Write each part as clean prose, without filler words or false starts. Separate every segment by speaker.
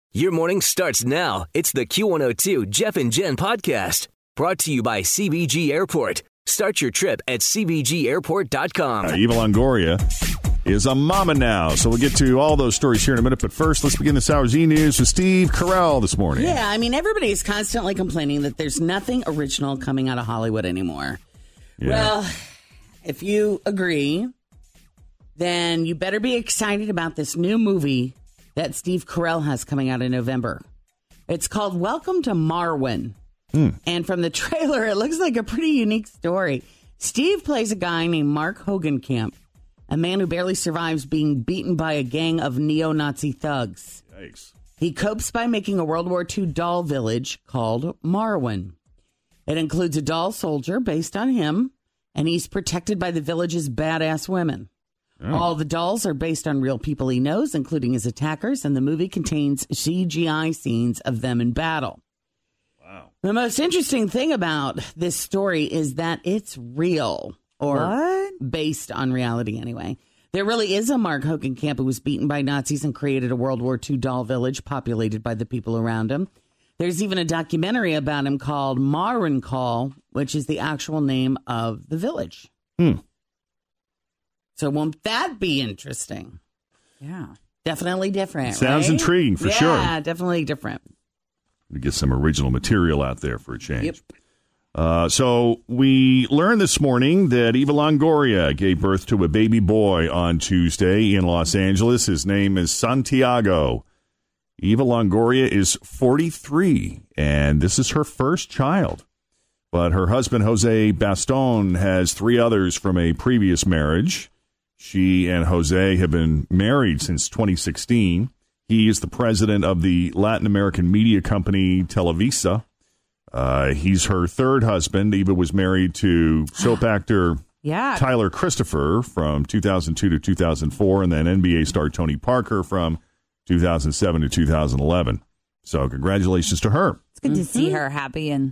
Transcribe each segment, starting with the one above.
Speaker 1: Your morning starts now. It's the Q102 Jeff and Jen podcast brought to you by CBG Airport. Start your trip at CBGAirport.com.
Speaker 2: Eva Longoria is a mama now, so we'll get to all those stories here in a minute. But first, let's begin this hour's E-News with Steve Carell this morning.
Speaker 3: Yeah, I mean, everybody's constantly complaining that there's nothing original coming out of Hollywood anymore. Yeah. Well, if you agree, then you better be excited about this new movie that Steve Carell has coming out in November. It's called Welcome to Marwen. And from the trailer, it looks like a pretty unique story. Steve plays a guy named Mark Hogenkamp, a man who barely survives being beaten by a gang of neo-Nazi thugs.
Speaker 2: Yikes.
Speaker 3: He copes by making a World War II doll village called Marwen. It includes a doll soldier based on him, and he's protected by the village's badass women. Oh. All the dolls are based on real people he knows, including his attackers, and the movie contains CGI scenes of them in battle.
Speaker 2: Wow.
Speaker 3: The most interesting thing about this story is that it's real, or based on reality anyway. There really is a Mark Hogenkamp who was beaten by Nazis and created a World War II doll village populated by the people around him. There's even a documentary about him called Marwencol, which is the actual name of the village. So won't that be interesting?
Speaker 4: Yeah.
Speaker 3: Definitely different.
Speaker 2: Sounds intriguing for sure.
Speaker 3: Yeah, definitely different.
Speaker 2: We get some original material out there for a change. Yep. So we learned this morning that Eva Longoria gave birth to a baby boy on Tuesday in Los Angeles. His name is Santiago. Eva Longoria is 43, and this is her first child. But her husband, Jose Baston, has 3 others from a previous marriage. She and Jose have been married since 2016. He is the president of the Latin American media company Televisa. He's her third husband. Eva was married to soap actor Tyler Christopher from 2002 to 2004, and then NBA star Tony Parker from 2007 to 2011. So congratulations to her.
Speaker 4: It's good to see her happy and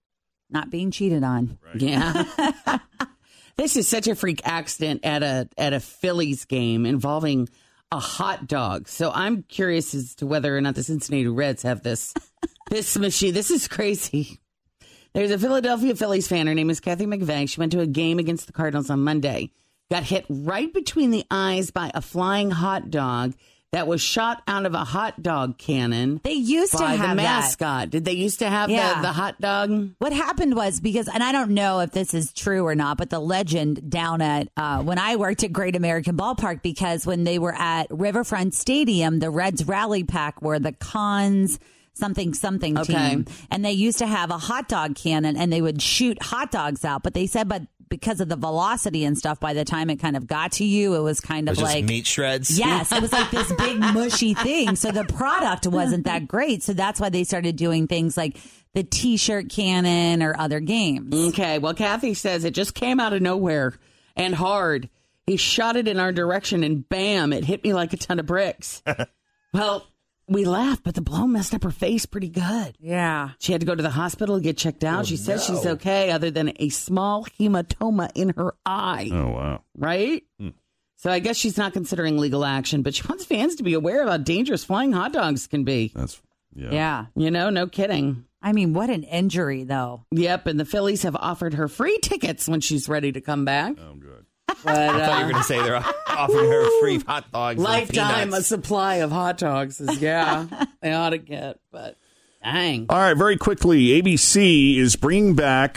Speaker 4: not being cheated on.
Speaker 2: Right.
Speaker 3: Yeah. This is such a freak accident at a Phillies game involving a hot dog. So I'm curious as to whether or not the Cincinnati Reds have this machine. This is crazy. There's a Philadelphia Phillies fan. Her name is Kathy McVeigh. She went to a game against the Cardinals on Monday. Got hit right between the eyes by a flying hot dog that was shot out of a hot dog cannon.
Speaker 4: They used to have
Speaker 3: the mascot.
Speaker 4: That.
Speaker 3: Did they used to have the hot dog?
Speaker 4: What happened was because, and I don't know if this is true or not, but the legend down at when I worked at Great American Ballpark, because when they were at Riverfront Stadium, the Reds rally pack were the Cons something team, and they used to have a hot dog cannon, and they would shoot hot dogs out. But they said, because of the velocity and stuff, by the time it kind of got to you, it was kind of like
Speaker 5: meat shreds.
Speaker 4: Yes, it was like this big mushy thing. So the product wasn't that great. So that's why they started doing things like the T-shirt cannon or other games.
Speaker 3: Okay, well, Kathy says it just came out of nowhere and hard. He shot it in our direction, and bam, it hit me like a ton of bricks. Well, we laughed, but the blow messed up her face pretty good.
Speaker 4: Yeah.
Speaker 3: She had to go to the hospital to get checked out. She says she's okay, other than a small hematoma in her eye.
Speaker 2: Oh, wow.
Speaker 3: Right? So I guess she's not considering legal action, but she wants fans to be aware of how dangerous flying hot dogs can be.
Speaker 4: Yeah.
Speaker 3: You know, no kidding.
Speaker 4: I mean, what an injury, though.
Speaker 3: Yep, and the Phillies have offered her free tickets when she's ready to come back.
Speaker 2: Oh, good.
Speaker 3: But,
Speaker 5: I thought you were going to say they're offering her free hot dogs.
Speaker 3: Lifetime a supply of hot dogs is, they ought to get, but dang.
Speaker 2: All right, very quickly, ABC is bringing back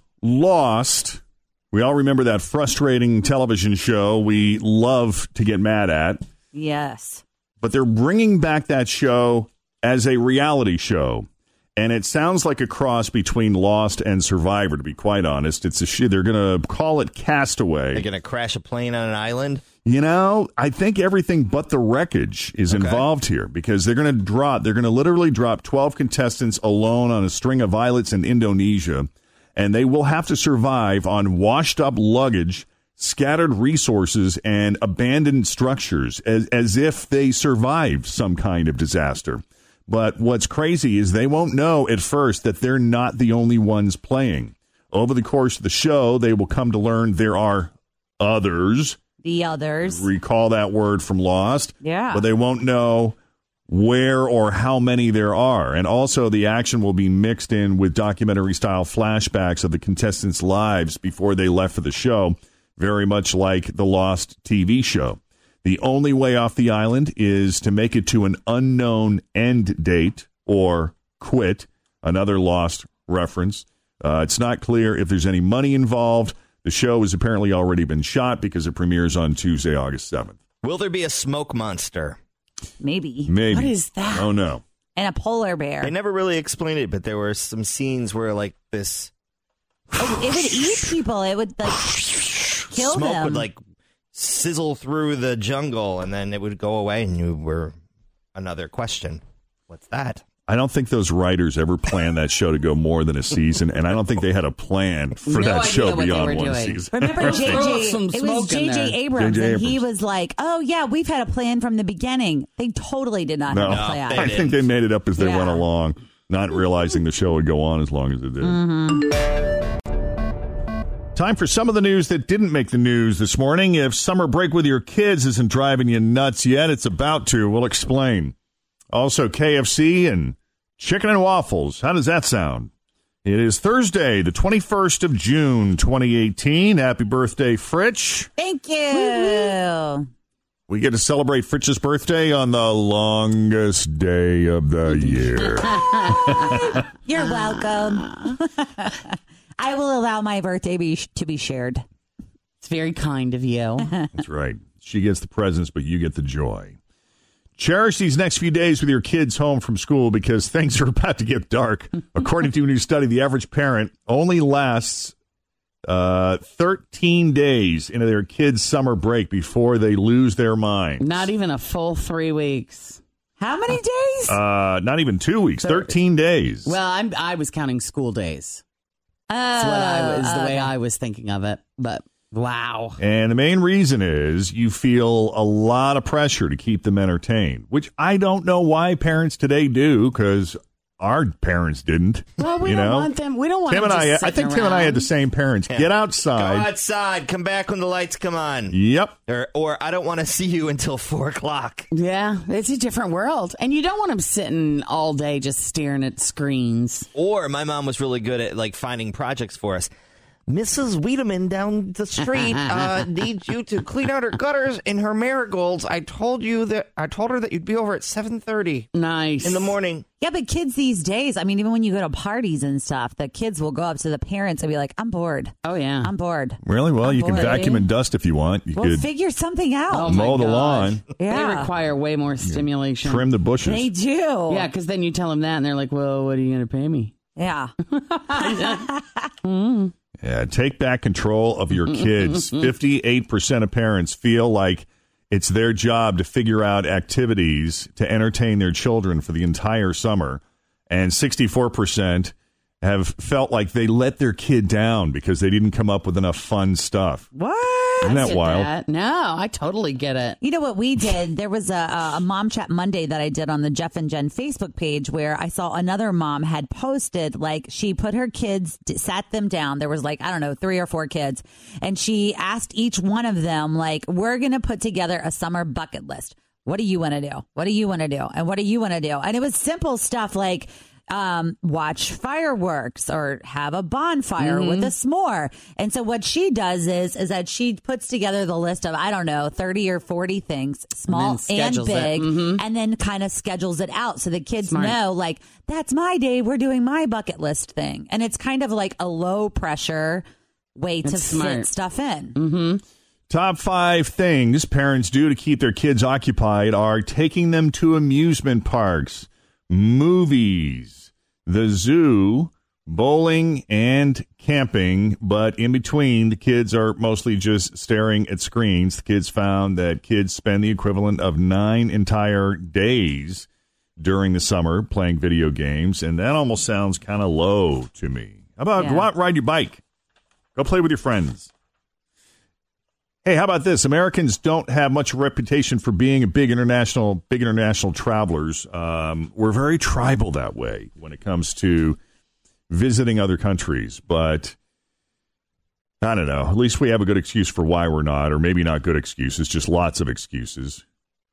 Speaker 2: Lost. We all remember that frustrating television show we love to get mad at.
Speaker 4: Yes.
Speaker 2: But they're bringing back that show as a reality show. And it sounds like a cross between Lost and Survivor, to be quite honest. It's they're going to call it Castaway.
Speaker 5: They're going to crash a plane on an island?
Speaker 2: You know, I think everything but the wreckage is involved here, because they're going to literally drop 12 contestants alone on a string of islets in Indonesia, and they will have to survive on washed up luggage, scattered resources, and abandoned structures as if they survived some kind of disaster. But what's crazy is they won't know at first that they're not the only ones playing. Over the course of the show, they will come to learn there are others.
Speaker 4: The others.
Speaker 2: Recall that word from Lost.
Speaker 4: Yeah.
Speaker 2: But they won't know where or how many there are. And also the action will be mixed in with documentary-style flashbacks of the contestants' lives before they left for the show, very much like the Lost TV show. The only way off the island is to make it to an unknown end date or quit, another Lost reference. It's not clear if there's any money involved. The show has apparently already been shot because it premieres on Tuesday, August 7th.
Speaker 5: Will there be a smoke monster?
Speaker 4: Maybe.
Speaker 3: What is that?
Speaker 2: Oh, no.
Speaker 4: And a polar bear.
Speaker 5: They never really explained it, but there were some scenes where, like, this
Speaker 4: It would eat people. It would, like, kill
Speaker 5: smoke
Speaker 4: them.
Speaker 5: would, like, sizzle through the jungle, and then it would go away, and you were another question. What's that?
Speaker 2: I don't think those writers ever planned that show to go more than a season, and I don't think they had a plan for that show
Speaker 3: idea what they
Speaker 2: beyond
Speaker 3: were
Speaker 2: one
Speaker 3: doing.
Speaker 2: season.
Speaker 4: Remember
Speaker 3: Throw some
Speaker 4: it was
Speaker 3: smoke in
Speaker 4: J.J.
Speaker 3: there.
Speaker 4: Abrams,
Speaker 2: J.J.
Speaker 4: and he
Speaker 2: Abrams.
Speaker 4: was like, oh, yeah, we've had a plan from the beginning. They totally did not have a plan.
Speaker 5: they
Speaker 2: I think they made it up as they
Speaker 4: Yeah.
Speaker 2: went along, not realizing the show would go on as long as it did. Time for some of the news that didn't make the news this morning. If summer break with your kids isn't driving you nuts yet, it's about to. We'll explain. Also, KFC and chicken and waffles. How does that sound? It is Thursday, the 21st of June, 2018. Happy birthday, Fritch.
Speaker 4: Thank you.
Speaker 2: We get to celebrate Fritch's birthday on the longest day of the year.
Speaker 4: You're welcome. I will allow my birthday to be shared.
Speaker 3: It's very kind of you.
Speaker 2: That's right. She gets the presents, but you get the joy. Cherish these next few days with your kids home from school because things are about to get dark. According to a new study, the average parent only lasts 13 days into their kids' summer break before they lose their mind.
Speaker 3: Not even a full 3 weeks.
Speaker 4: How many days?
Speaker 2: Not even 2 weeks, 13 days.
Speaker 3: Well, I was counting school days. That's what the way I was thinking of it. But wow.
Speaker 2: And the main reason is you feel a lot of pressure to keep them entertained, which I don't know why parents today do, because our parents didn't.
Speaker 3: Well, we don't want them. We don't want
Speaker 2: Tim
Speaker 3: them
Speaker 2: and
Speaker 3: just
Speaker 2: I think Tim and I had the same parents. Get
Speaker 5: Go
Speaker 2: outside.
Speaker 5: outside. Come back when the lights come on.
Speaker 2: Yep.
Speaker 5: Or I don't want to see you until 4 o'clock.
Speaker 3: Yeah, it's a different world. And you don't want them sitting all day just staring at screens.
Speaker 5: Or my mom was really good at, like, finding projects for us. Mrs. Wiedemann down the street needs you to clean out her gutters and her marigolds. I told her that you'd be over at 7:30
Speaker 3: Nice.
Speaker 5: in the morning.
Speaker 4: Yeah, but kids these days, I mean, even when you go to parties and stuff, the kids will go up to the parents and be like, I'm bored.
Speaker 3: Oh, yeah.
Speaker 4: I'm bored.
Speaker 2: Really? Well, you can
Speaker 4: bored.
Speaker 2: vacuum and dust if you want. You
Speaker 4: Well,
Speaker 2: could
Speaker 4: figure something out.
Speaker 3: Oh, my
Speaker 2: mow the
Speaker 3: gosh.
Speaker 2: lawn,
Speaker 4: Yeah.
Speaker 3: They require way more stimulation.
Speaker 2: trim the bushes.
Speaker 4: They do.
Speaker 3: Yeah, because then you tell them that, and they're like, well, what are you going to pay me?
Speaker 4: Yeah.
Speaker 2: Yeah, take back control of your kids. 58% of parents feel like it's their job to figure out activities to entertain their children for the entire summer. And 64% have felt like they let their kid down because they didn't come up with enough fun stuff.
Speaker 3: What?
Speaker 2: Isn't that
Speaker 3: Get
Speaker 2: wild?
Speaker 3: that. No, I totally get it.
Speaker 4: You know what we did? There was a Mom Chat Monday that I did on the Jeff and Jen Facebook page where I saw another mom had posted, like, she put her kids, sat them down. There was, like, I don't know, 3 or 4 kids. And she asked each one of them, like, we're going to put together a summer bucket list. What do you want to do? What do you want to do? And what do you want to do? And it was simple stuff like, watch fireworks or have a bonfire with a s'more. And so what she does is that she puts together the list of, I don't know, 30 or 40 things, small and
Speaker 3: schedules it.
Speaker 4: big, and then kind of schedules it out so the kids
Speaker 3: Smart.
Speaker 4: know, like, that's my day. We're doing my bucket list thing. And it's kind of like a low pressure way to
Speaker 3: That's smart.
Speaker 4: fit stuff in.
Speaker 2: Top 5 things parents do to keep their kids occupied are taking them to amusement parks, movies, the zoo, bowling, and camping. But in between, the kids are mostly just staring at screens. The kids found that kids spend the equivalent of 9 entire days during the summer playing video games, and that almost sounds kind of low to me. How about go out and ride your bike? Go play with your friends. Hey, how about this? Americans don't have much reputation for being big international travelers. We're very tribal that way when it comes to visiting other countries. But I don't know. At least we have a good excuse for why we're not, or maybe not good excuses, just lots of excuses.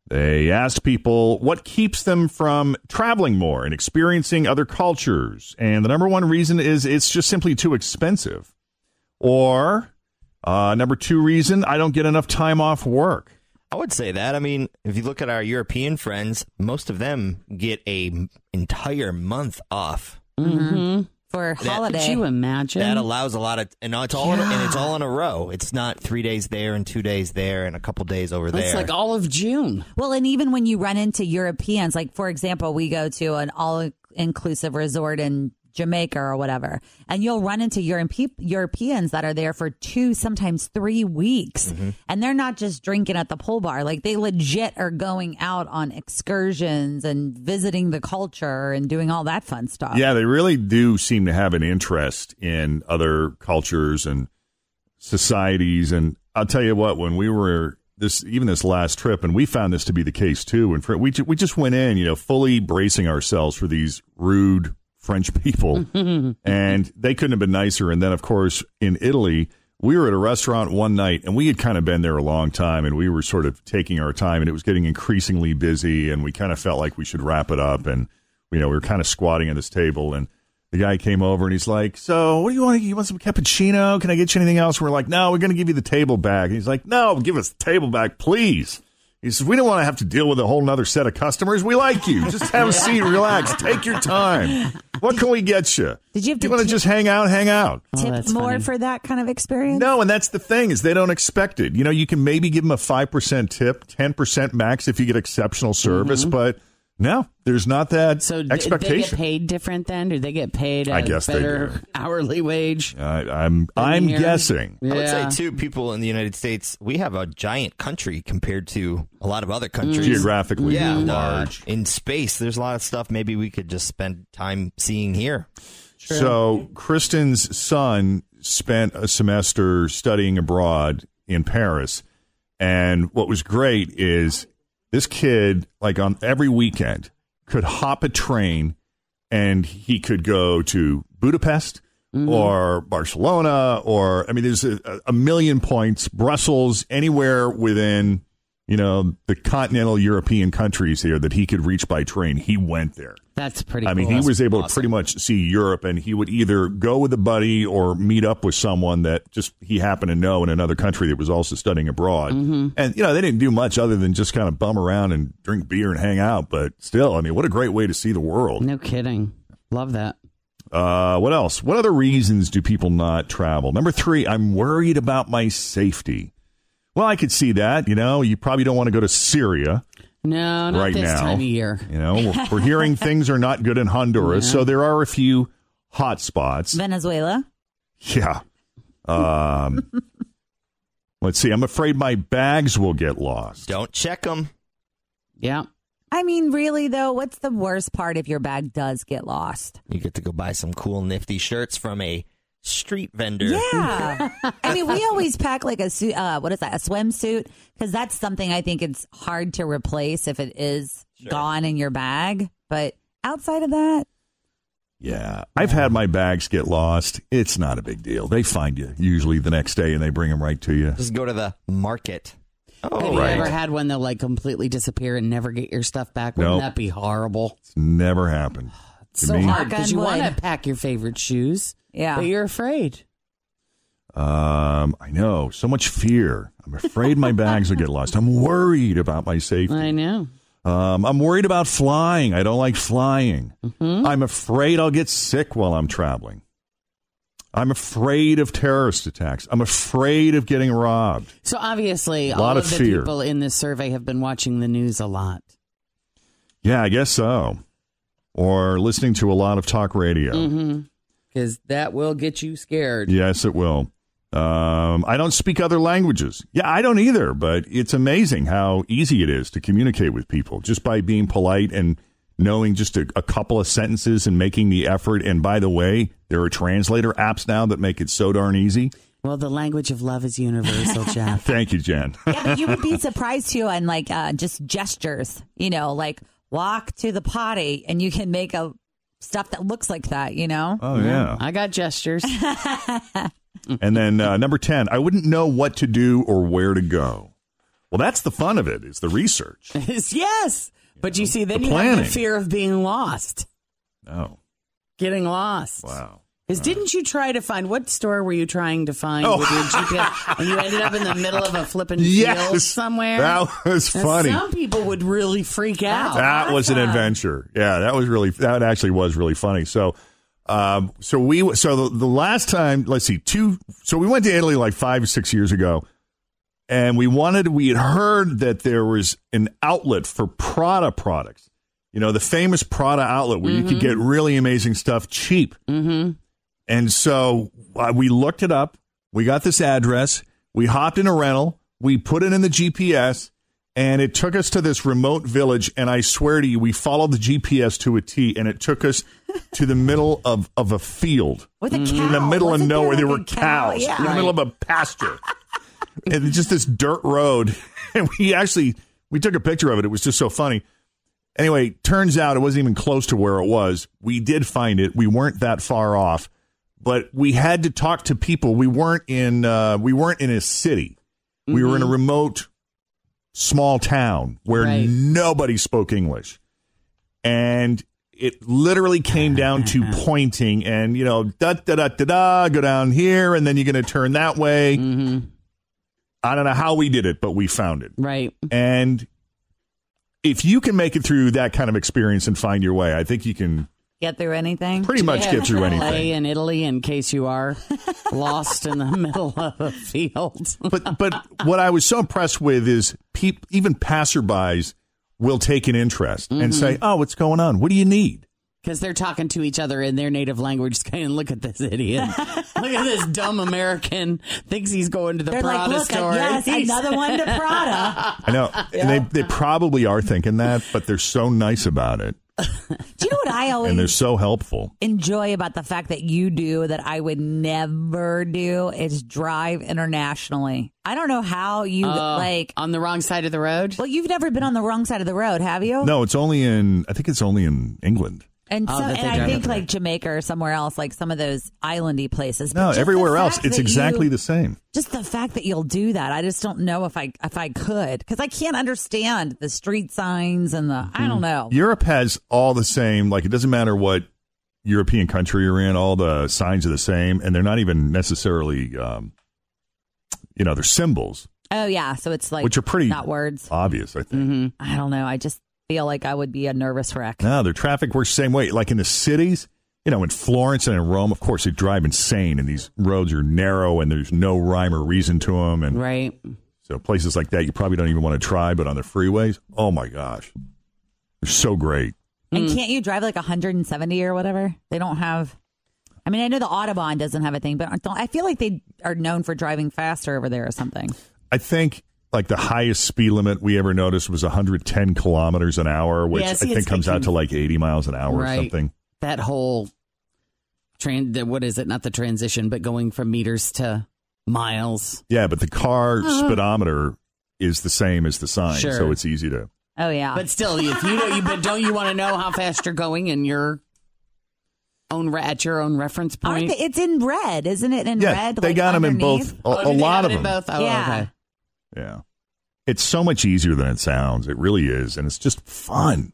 Speaker 2: They asked people what keeps them from traveling more and experiencing other cultures. And the number one reason is it's just simply too expensive. Or number two reason, I don't get enough time off work.
Speaker 5: I would say that. I mean, if you look at our European friends, most of them get a entire month off.
Speaker 3: Mm-hmm.
Speaker 4: For holiday.
Speaker 3: Could you imagine?
Speaker 5: That allows a lot of, and it's all in a row. It's not 3 days there and 2 days there and a couple days over there.
Speaker 3: It's like all of June.
Speaker 4: Well, and even when you run into Europeans, like, for example, we go to an all-inclusive resort in Jamaica or whatever, and you'll run into Europeans that are there for 2, sometimes 3 weeks, and they're not just drinking at the pool bar. Like, they legit are going out on excursions and visiting the culture and doing all that fun stuff.
Speaker 2: Yeah, they really do seem to have an interest in other cultures and societies. And I'll tell you what, when we were this last trip, and we found this to be the case too, and we just went in, fully bracing ourselves for these rude French people, and they couldn't have been nicer. And then, of course, in Italy, we were at a restaurant one night, and we had kind of been there a long time, and we were sort of taking our time, and it was getting increasingly busy, and we kind of felt like we should wrap it up. And, we were kind of squatting at this table, and the guy came over, and he's like, so what do you want? You want some cappuccino? Can I get you anything else? We're like, no, we're going to give you the table back. And he's like, no, give us the table back, please. He says, we don't want to have to deal with a whole nother set of customers. We like you. Just have a seat, relax, take your time. What can we get you?
Speaker 4: Did you have to
Speaker 2: want to just hang out? Hang out.
Speaker 4: Tip more for that kind of experience?
Speaker 2: No, and that's the thing, is they don't expect it. You can maybe give them a 5% tip, 10% max if you get exceptional service, but no, there's not that expectation.
Speaker 3: Do they get paid different then? Do they get paid a better hourly wage?
Speaker 2: I'm guessing.
Speaker 5: I would say, too, people in the United States, we have a giant country compared to a lot of other countries.
Speaker 2: Geographically large.
Speaker 5: In space, there's a lot of stuff maybe we could just spend time seeing here.
Speaker 2: True. So Kristen's son spent a semester studying abroad in Paris. And what was great is this kid, like on every weekend, could hop a train and he could go to Budapest or Barcelona there's a million points, Brussels, anywhere within, the continental European countries here that he could reach by train. He went there.
Speaker 3: That's pretty cool.
Speaker 2: He was able to pretty much see Europe, and he would either go with a buddy or meet up with someone that just he happened to know in another country that was also studying abroad. And, they didn't do much other than just kind of bum around and drink beer and hang out. But still, what a great way to see the world.
Speaker 3: No kidding. Love that.
Speaker 2: What else? What other reasons do people not travel? Number 3, I'm worried about my safety. Well, I could see that. You probably don't want to go to Syria.
Speaker 3: No, not
Speaker 2: right
Speaker 3: this
Speaker 2: now.
Speaker 3: time of year.
Speaker 2: We're hearing things are not good in Honduras, so there are a few hot spots.
Speaker 4: Venezuela?
Speaker 2: Yeah. Let's see. I'm afraid my bags will get lost.
Speaker 5: Don't check them.
Speaker 3: Yeah.
Speaker 4: Really, though, what's the worst part if your bag does get lost?
Speaker 5: You get to go buy some cool, nifty shirts from a street vendor.
Speaker 4: Yeah. We always pack like a suit, a swimsuit, because that's something I think it's hard to replace if it is gone in your bag. But outside of that.
Speaker 2: Yeah. I've had my bags get lost. It's not a big deal. They find you usually the next day and they bring them right to you.
Speaker 5: Just go to the market.
Speaker 3: Have you ever had one that completely disappear and never get your stuff back? Wouldn't that be horrible?
Speaker 2: It's never happened.
Speaker 3: It's so hard because you want to pack your favorite shoes. Yeah. But you're afraid.
Speaker 2: I know. So much fear. I'm afraid my bags will get lost. I'm worried about my safety.
Speaker 3: I know.
Speaker 2: I'm worried about flying. I don't like flying. I'm afraid I'll get sick while I'm traveling. I'm afraid of terrorist attacks. I'm afraid of getting robbed.
Speaker 3: So obviously, all of the people in this survey have been watching the news a lot.
Speaker 2: Yeah, I guess so. Or listening to a lot of talk radio.
Speaker 3: Because that will get you scared.
Speaker 2: Yes, it will. I don't speak other languages. Yeah, I don't either, but it's amazing how easy it is to communicate with people just by being polite and knowing just a couple of sentences and making the effort. And by the way, there are translator apps now that make it so darn easy.
Speaker 3: Well, the language of love is universal, Jeff.
Speaker 2: Thank you, Jen.
Speaker 4: Yeah, but you would be surprised, too, on just gestures, like walk to the potty, and you can make stuff that looks like that,
Speaker 2: Oh, yeah.
Speaker 3: I got gestures.
Speaker 2: And then number 10, I wouldn't know what to do or where to go. Well, that's the fun of it, is the research.
Speaker 3: Yes. But you see, then
Speaker 2: the
Speaker 3: you have
Speaker 2: planning.
Speaker 3: the fear of being lost.
Speaker 2: Oh.
Speaker 3: Getting lost.
Speaker 2: Wow.
Speaker 3: Because didn't you try to find, what store were you trying to find with your GPS? And you ended up in the middle of a flipping field somewhere?
Speaker 2: That was funny.
Speaker 3: Some people would really freak out.
Speaker 2: That was an adventure. Yeah, that actually was really funny. So, the last time, let's see, we went to Italy like 5 or 6 years ago, and we had heard that there was an outlet for Prada products. You know, the famous Prada outlet where you could get really amazing stuff cheap. Mm-hmm. And so we looked it up. We got this address. We hopped in a rental. We put it in the GPS, and it took us to this remote village. And I swear to you, we followed the GPS to a T, and it took us to the middle of a field.
Speaker 4: With a cow.
Speaker 2: In the middle of nowhere. There were
Speaker 4: cow?
Speaker 2: cows
Speaker 4: Yeah.
Speaker 2: in the middle of a pasture. And just this dirt road. And we took a picture of it. It was just so funny. Anyway, turns out it wasn't even close to where it was. We did find it. We weren't that far off. But we had to talk to people. We weren't in a city. We were in a remote, small town where nobody spoke English, and it literally came down to pointing and da da da da da. Go down here, and then you're going to turn that way. Mm-hmm. I don't know how we did it, but we found it.
Speaker 3: Right.
Speaker 2: And if you can make it through that kind of experience and find your way, I think you can.
Speaker 4: Get through anything?
Speaker 2: Pretty much get through anything.
Speaker 3: In Italy, in case you are lost in the middle of a field.
Speaker 2: But what I was so impressed with is even passerbys will take an interest and say, "Oh, what's going on? What do you need?"
Speaker 3: Because they're talking to each other in their native language, saying, "Look at this idiot! Look at this dumb American. Thinks he's going to the Prada store."
Speaker 4: Yes, another one to Prada.
Speaker 2: I know, and they probably are thinking that, but they're so nice about it.
Speaker 4: Do you know what I always
Speaker 2: and they're so helpful.
Speaker 4: Enjoy about the fact that you do that I would never do is drive internationally. I don't know how you
Speaker 3: on the wrong side of the road.
Speaker 4: Well, you've never been on the wrong side of the road, have you?
Speaker 2: No, I think it's only in England.
Speaker 4: And I think like Jamaica or somewhere else, like some of those islandy places.
Speaker 2: No, everywhere else, it's exactly the same.
Speaker 4: Just the fact that you'll do that, I just don't know if I could, because I can't understand the street signs and I don't know.
Speaker 2: Europe has all the same, like it doesn't matter what European country you're in, all the signs are the same, and they're not even necessarily, they're symbols.
Speaker 4: Oh, yeah, so it's like,
Speaker 2: which are pretty
Speaker 4: not words.
Speaker 2: Obvious, I think.
Speaker 4: Mm-hmm. I don't know, I just feel like I would be a nervous wreck.
Speaker 2: No, their traffic works the same way. Like in the cities, in Florence and in Rome, of course, they drive insane, and these roads are narrow, and there's no rhyme or reason to them. And
Speaker 3: right.
Speaker 2: So places like that, you probably don't even want to try, but on the freeways, oh my gosh, they're so great.
Speaker 4: And can't you drive like 170 or whatever? They don't have. I mean, I know the Autobahn doesn't have a thing, but I feel like they are known for driving faster over there or something.
Speaker 2: I think. Like the highest speed limit we ever noticed was 110 kilometers an hour, which I think comes out to like 80 miles an hour or something.
Speaker 3: That whole what is it? Not the transition, but going from meters to miles.
Speaker 2: Yeah, but the car speedometer is the same as the sign, so it's easy to.
Speaker 4: Oh yeah,
Speaker 3: but still, if but don't you want to know how fast you're going in your own at your own reference point?
Speaker 4: It's in red, isn't it? In red,
Speaker 2: they got them in both. A lot of them.
Speaker 3: Both? Oh, yeah. Okay.
Speaker 2: Yeah. It's so much easier than it sounds. It really is. And it's just fun.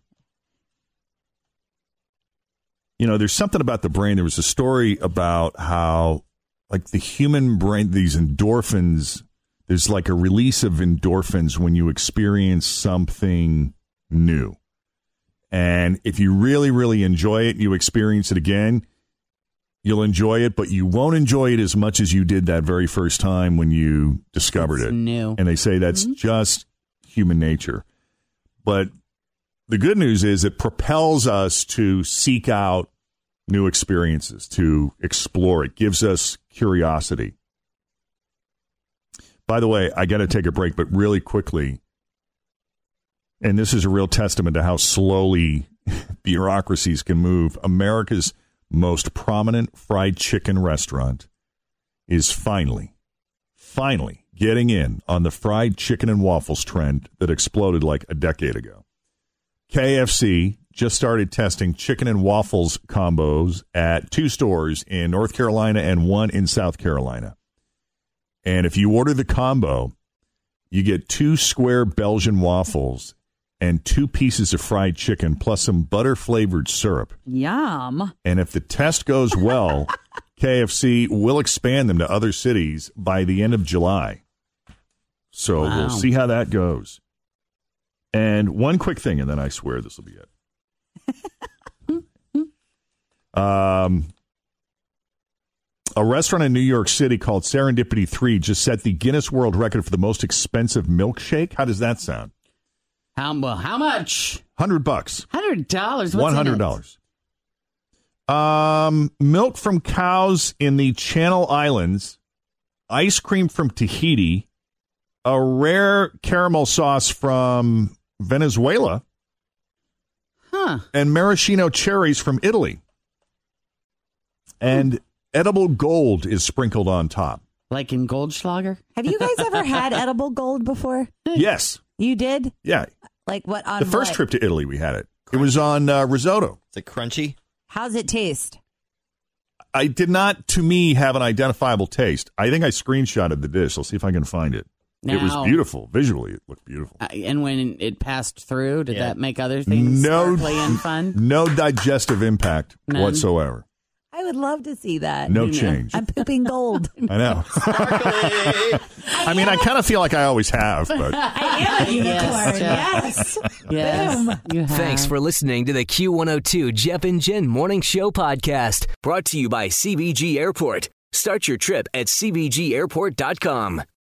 Speaker 2: There's something about the brain. There was a story about how, like, the human brain, these endorphins, there's like a release of endorphins when you experience something new. And if you really, really enjoy it and you experience it again, you'll enjoy it, but you won't enjoy it as much as you did that very first time when you discovered it.
Speaker 3: New.
Speaker 2: And they say that's just human nature. But the good news is it propels us to seek out new experiences, to explore. It gives us curiosity. By the way, I got to take a break, but really quickly, and this is a real testament to how slowly bureaucracies can move. America's most prominent fried chicken restaurant is finally getting in on the fried chicken and waffles trend that exploded like a decade ago. KFC just started testing chicken and waffles combos at 2 stores in North Carolina and 1 in South Carolina. And if you order the combo, you get 2 square Belgian waffles and 2 pieces of fried chicken plus some butter-flavored syrup.
Speaker 4: Yum.
Speaker 2: And if the test goes well, KFC will expand them to other cities by the end of July. So we'll see how that goes. And one quick thing, and then I swear this will be it. A restaurant in New York City called Serendipity 3 just set the Guinness World Record for the most expensive milkshake. How does that sound?
Speaker 3: How much?
Speaker 2: $100.
Speaker 3: $100.
Speaker 2: $100. Milk from cows in the Channel Islands, ice cream from Tahiti, a rare caramel sauce from Venezuela, and maraschino cherries from Italy. And edible gold is sprinkled on top.
Speaker 3: Like in Goldschlager?
Speaker 4: Have you guys ever had edible gold before?
Speaker 2: Yes.
Speaker 4: You did?
Speaker 2: Yeah.
Speaker 4: Like what? On
Speaker 2: the first
Speaker 4: what?
Speaker 2: trip to Italy, we had it. It was on risotto.
Speaker 5: Is it crunchy?
Speaker 4: How's it taste?
Speaker 2: I did not, to me, have an identifiable taste. I think I screenshotted the dish. I'll see if I can find it. It was beautiful. Visually, it looked beautiful.
Speaker 3: And when it passed through, did that make other things sparkly and fun?
Speaker 2: No digestive impact whatsoever.
Speaker 4: I would love to see that.
Speaker 2: No change.
Speaker 4: I'm pooping gold.
Speaker 2: I know. I mean, I kind of feel like I always have, but
Speaker 4: I am a unicorn. Yes.
Speaker 3: Boom.
Speaker 1: Thanks for listening to the Q102 Jeff and Jen Morning Show podcast, brought to you by CBG Airport. Start your trip at CBGAirport.com.